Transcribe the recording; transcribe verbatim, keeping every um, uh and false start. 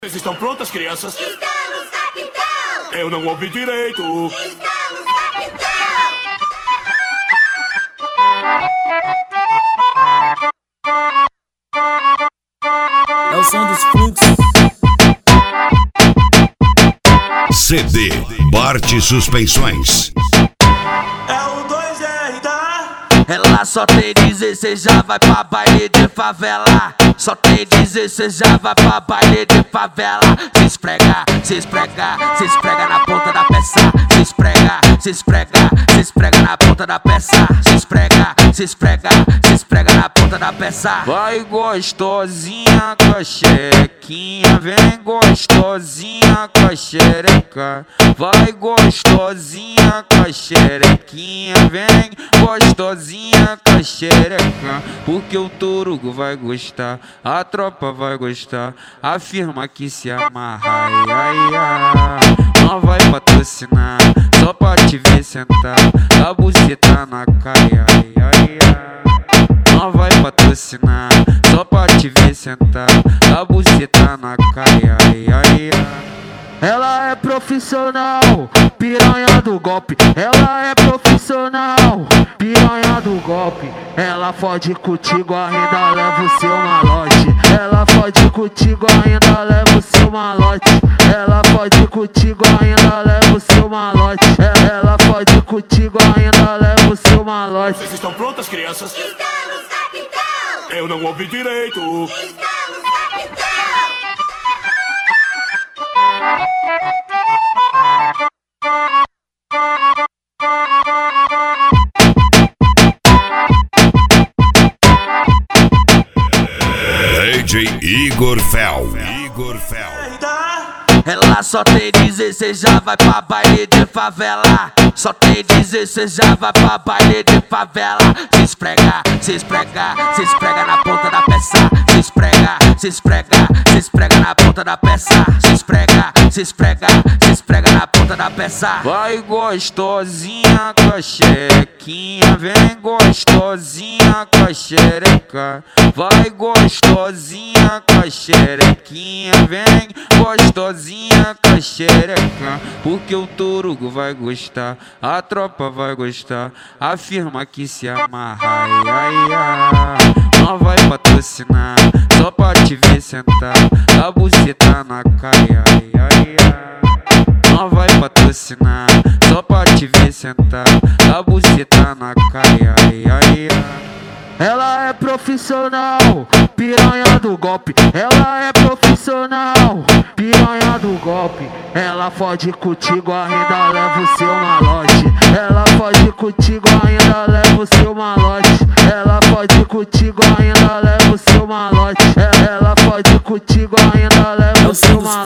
Vocês estão prontas, crianças? Estamos, capitão! Eu não ouvi direito. Estamos, capitão! É o som dos fluxos. C D Bart Suspensões. É o dois R, tá? Ela só tem dezesseis, já vai pra baile de favela. Só tem dezesseis, já vai pra baile de favela. Se esprega, se esprega, se esprega na ponta da peça. Se esprega, se esprega, se esprega na ponta da peça. Se esprega, se esprega, se esprega na ponta da peça. Vai gostosinha com a xerequinha, vem gostosinha com a xereca. Vai gostosinha com a xerequinha, vem gostosinha com a xereca. Porque o Torugo vai gostar, a tropa vai gostar, afirma que se amarra, ai, ai, ai. Não vai patrocinar, só pra te ver sentar, a buceta na caia, ai, ai, ai. Não vai patrocinar, só pra te ver sentar, a buceta na caia, ai, ai, ai. Ela é profissional, piranha do golpe. Ela é profissional, piranha do golpe. Ela fode contigo, ainda leva o seu malote. Ela fode contigo, ainda leva o seu malote. Ela fode contigo, ainda leva o seu malote. Ela fode contigo, ainda leva o seu malote. Vocês estão prontas, crianças? Estamos, capitão! Eu não ouvi direito. Estamos, capitão! D J Igor Fel. Igor Fel. Ela só tem dezesseis, já vai pra baile de favela. Só tem dezesseis, já vai pra baile de favela. Se esprega, se esprega, se esprega na ponta da peça. Se esprega, se esprega, se esprega na ponta da peça. Se esprega, se esprega, se esprega na ponta da peça. Vai gostosinha com a xerequinha, vem gostosinha com a xereca. Vai gostosinha com a xerequinha, vem gostosinha com a xereca. Porque o Torugo vai gostar, a tropa vai gostar, afirma que se amarra, ai, ai, ai. Não vai patrocinar, só pra te ver sentar, a buceta na caia, ai, ai, ai. Não vai patrocinar, só pra te ver sentar, a buceta na caia, ai, ai, ai. Ela é profissional, piranha do golpe. Ela é profissional, piranha do golpe. Ela fode contigo, ainda leva o seu malote. Ela fode contigo, ainda leva o seu malote. Ela fode contigo, ainda leva o seu malote. Ela fode contigo, ainda leva o seu malote.